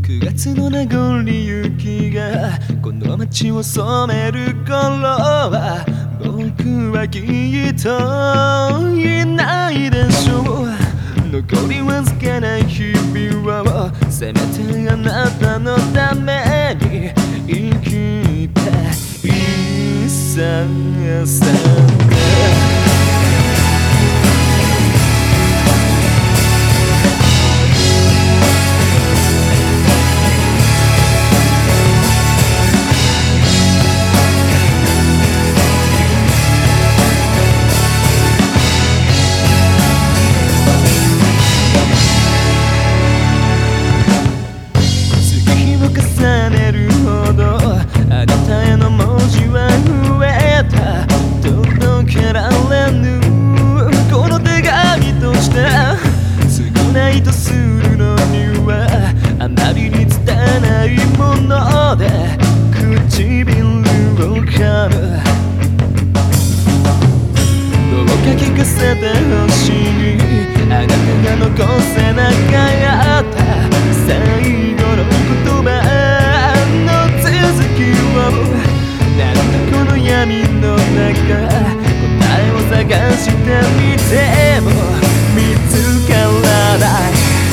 9月の名残雪がこの街を染める頃は僕はきっといないでしょう。残りわずかな日々をせめてあなたのために生きていさせて重ねるほどあなたへの文字は増えた。届けられぬこの手紙として少ないとするのにはあまりに拙いもので唇を噛む。どうか聞かせてほしいあなたが残せなかった最後の言葉なんだこの闇の中答えを探してみても見つからない。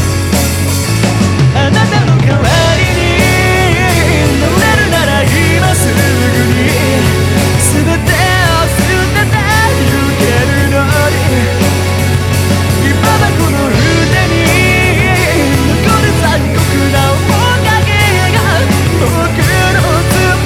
あなたの代わりに乗れるなら今すぐに全てを捨ててゆけるのに今はこの腕に残る残酷な面影が僕の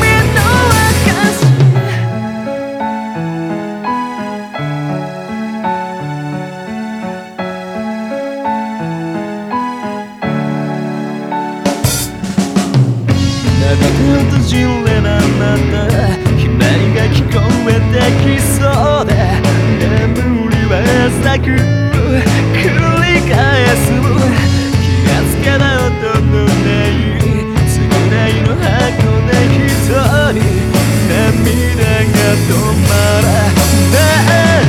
閉じればまた悲鳴が聞こえてきそうで眠りは浅く繰り返す。気がつけば音のない償いの箱で一人涙が止まらない。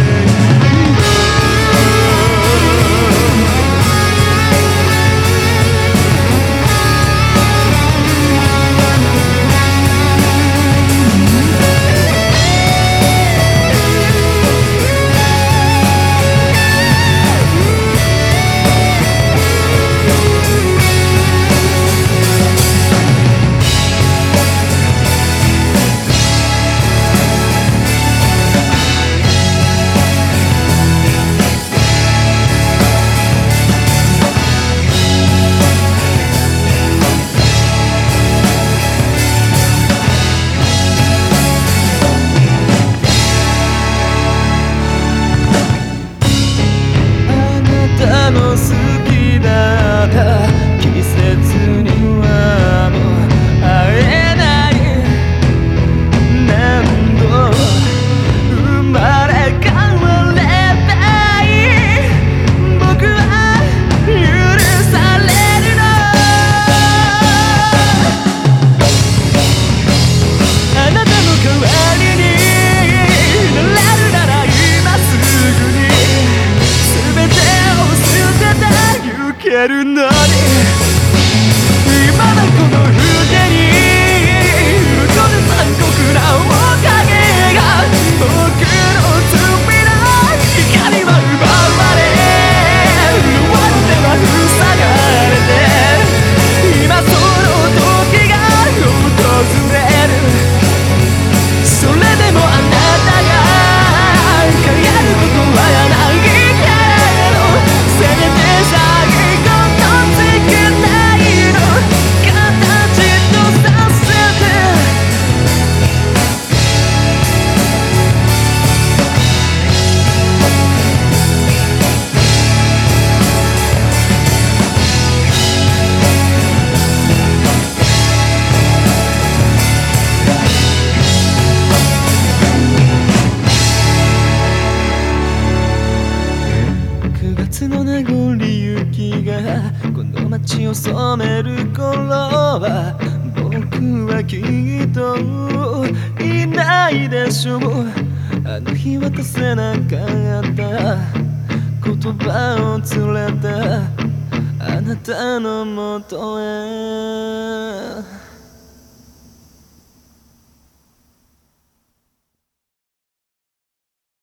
好きだった季節にはもう会えない。何度生まれ変わればいい僕は許されるの。あなたの代わりになれるなら今すぐに全て行けるのに今はこの腕に残る残酷な面影が僕の罪の光は奪われ弱っては塞がれて今その時が訪れる。それでもあなたが変えることはないけどせめて9月の名残雪がこの街を染める頃は僕はきっといないでしょう。あの日渡せなかった言葉を連れてあなたのもとへ